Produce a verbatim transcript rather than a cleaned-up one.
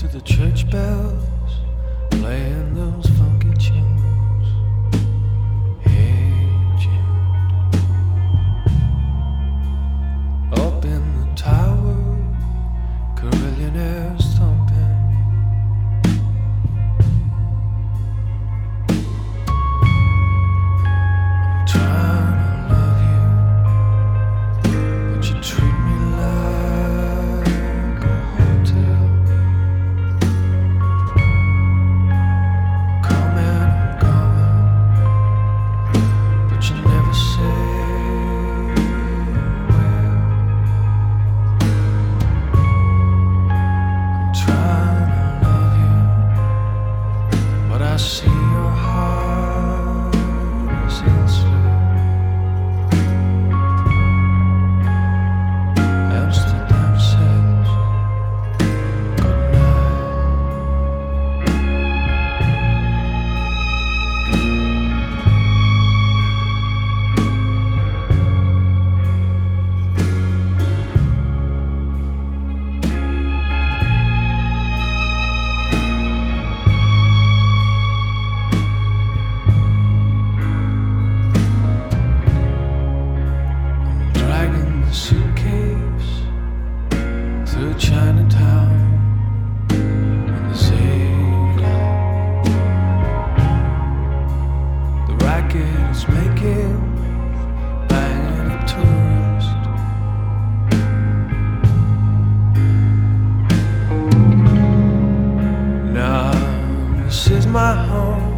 the church bells, playing those funky tunes. Hey Jude, up in the tower, carillionaires thumping. I'm trying to love you, but you treat me like a hotel. Coming and going, but you never say where. I'm trying to love you, but I see your heart is elsewhere. Amsterdam says goodnight. I'm dragging the suitcase through Chinatown in the Zaylight. The racket is making, banging a tourist. Now this is my home.